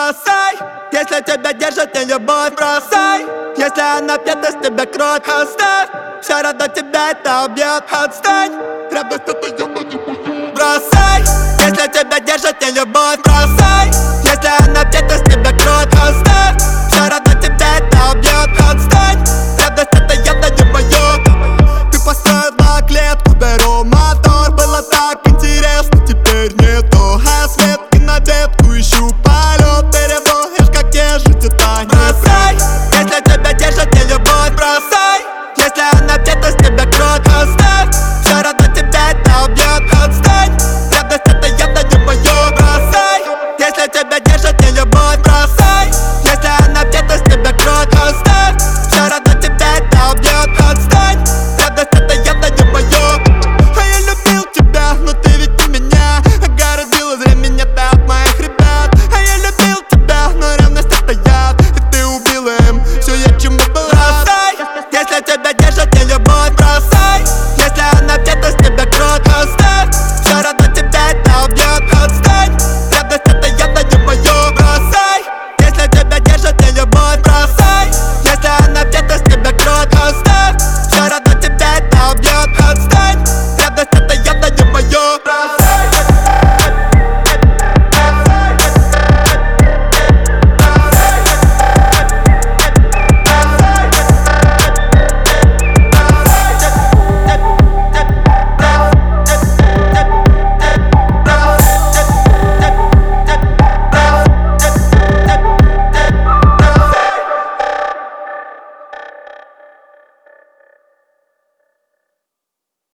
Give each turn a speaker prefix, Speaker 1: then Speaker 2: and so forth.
Speaker 1: Бросай, если тебя держит не любовь. Бросай, если она пьет из тебя кровь. Оставь, все равно тебя это убьет. Отстань, рядом это я не буду. Бросай, если тебя держит не любовь. Бросай, если